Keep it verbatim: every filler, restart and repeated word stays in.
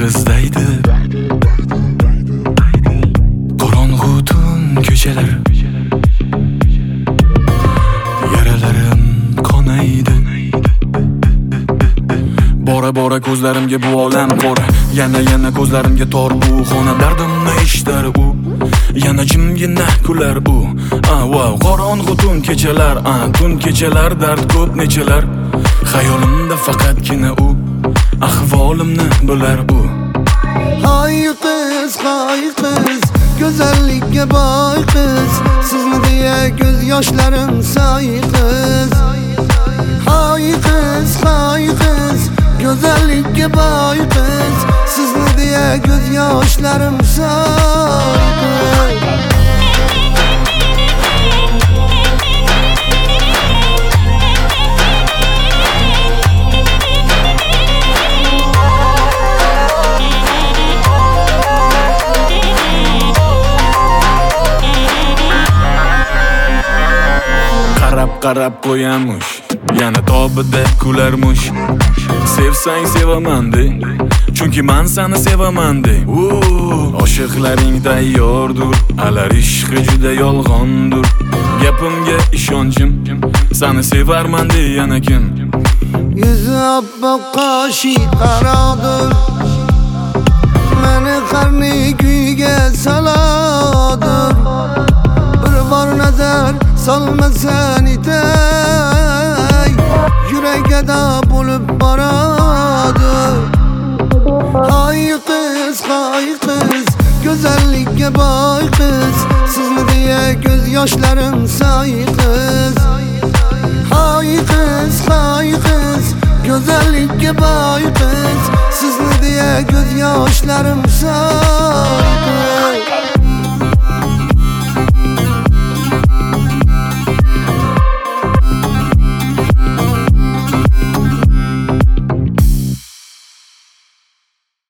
izdaydi qorong'u tun ko'chalar, yaralarim qonaydi. Bora bora ko'zlarimga bu olam qora, yana yana ko'zlarimga tor bu xona. Dardimni eshitar u, yana jimgina kular u. Ah wow, qorong'u tun kechalar, ah tun kechalar, dard ko'p nechalar. Xayolimda faqatgina u, ahvolimni bilar u. Hay qiz, hay qiz, go'zallikka boy qiz, sizni deya ko'z yoshlarim soy qiz. Hay qiz, hay qiz, go'zallikka boy qiz, sizni deya ko'z yoshlarim soy qiz. Qarab qarab qo'yamush, yana tobida kularmush. Sevsang sevaman de, chunki men seni sevaman de. Oshiqlaring tayyordur, alar ishqi juda yolg'ondur. Gapimga ishonchim, seni sevarman de yana kim? Yuzi oppoq qoshi qarodir, meni qarni kuyga saladir. Bir bor nazar solmasan itay, yurakda bo'lib boradi. Hay qiz, hay qiz, go'zallikka boy qiz, sizni deya ko'z yoshlarim soy qiz. Hay qiz, hay qiz, go'zallikka boy qiz, sizni deya ko'z yoshlarim soy.